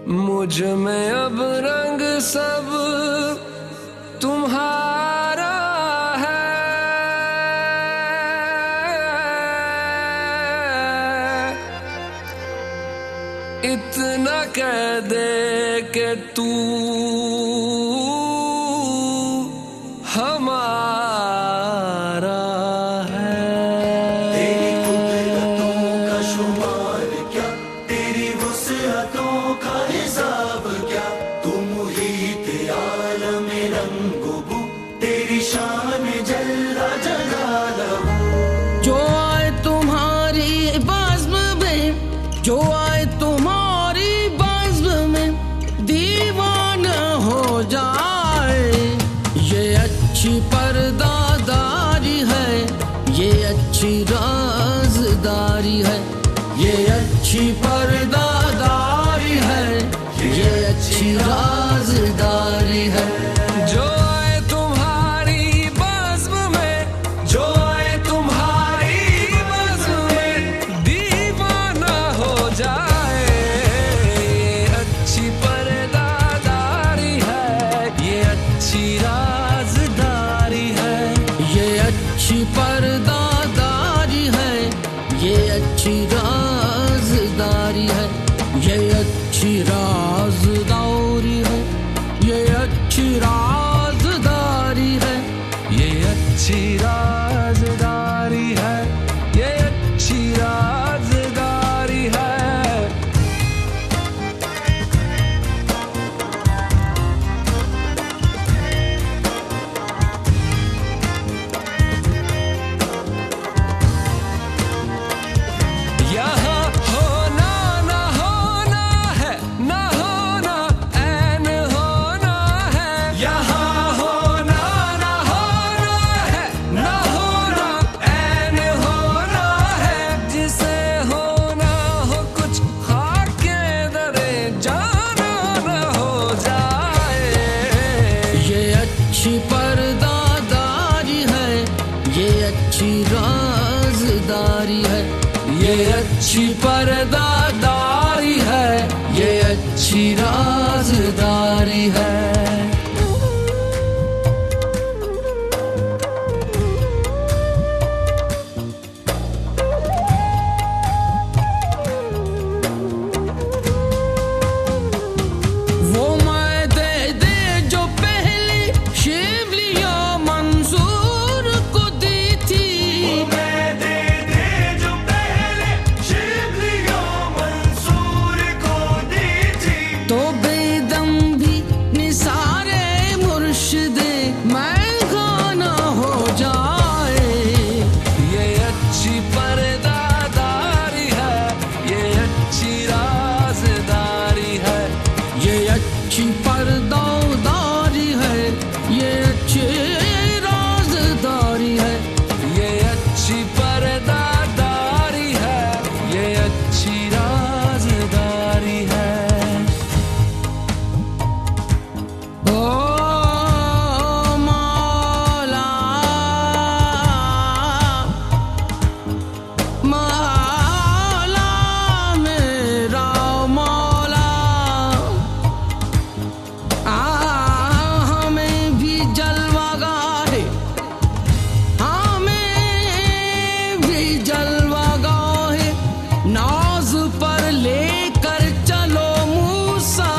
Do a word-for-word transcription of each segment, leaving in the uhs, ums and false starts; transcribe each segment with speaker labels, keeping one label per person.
Speaker 1: मुझ में अब रंग सब तुम्हारा है, इतना कह दे के तू हमारा है।
Speaker 2: तेरी कुदरतों का शुमार क्या, तेरी वुसअतों का हिसाब क्या, तू मुहीत आलम रंगो बू, तेरी शान जल्ला जलालहू।
Speaker 3: जो आए तुम्हारी बज़्म में, जो आए तुम्हारी बज़्म में, दीवाना हो जाए। ये अच्छी पर्दादारी है, ये अच्छी राज़दारी है, ये अच्छी पर्दादारी है, ये अच्छी राज़दारी है।
Speaker 1: जो आए तुम्हारी बज़्म में, जो आए तुम्हारी बज़्म में, दीवाना हो जाए। ये अच्छी पर्दादारी है, ये अच्छी राज़दारी है,
Speaker 3: ये अच्छी पर्दादारी है, ये अच्छी राज़दारी है, ये अच्छी राज़दारी है, ये अच्छी राज़दारी है,
Speaker 1: ये अच्छी राज़दारी है, ये अच्छी राज़दारी है। यहाँ होना ना होना है, ना होना ऐन होना है। यहाँ होना ना होना है, ना होना ऐन होना है। जिसे होना हो कुछ खाके दरे जाना न हो जाए।
Speaker 3: ये अच्छी पर्दादारी है, ये अच्छी राज़दारी है,
Speaker 1: ये अच्छी पर्दादारी है, ये अच्छी राज़दारी है।
Speaker 3: वो मैं दे दे जो पहले शिवलियाँ मंसूर को दी थी।
Speaker 2: मैं दे दे जो पहले शिवलियाँ मंसूर को दी थी।
Speaker 3: तो बेदम भी निसारे मुर्शिदे मैं गाना हो जाए।
Speaker 1: ये अच्छी पर्दादारी है, ये अच्छी राज़दारी है,
Speaker 3: ये अच्छी पर्दादारी है, ये अच्छी राज़दारी है,
Speaker 1: ये अच्छी पर्दादारी है, ये अच्छी राज़दारी है।
Speaker 3: ओ मौला मौला मेरा मौला, आ हमें भी जलवागाहे, हमें भी जलवागाहे नाज पर लेकर चलो मूसा।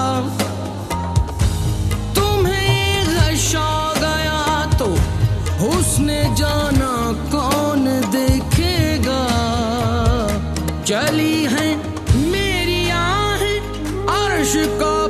Speaker 3: तुम्हें गशा गया तो हुस्ने जाना कौन देखेगा। चली हैं मेरी आहें अर्श का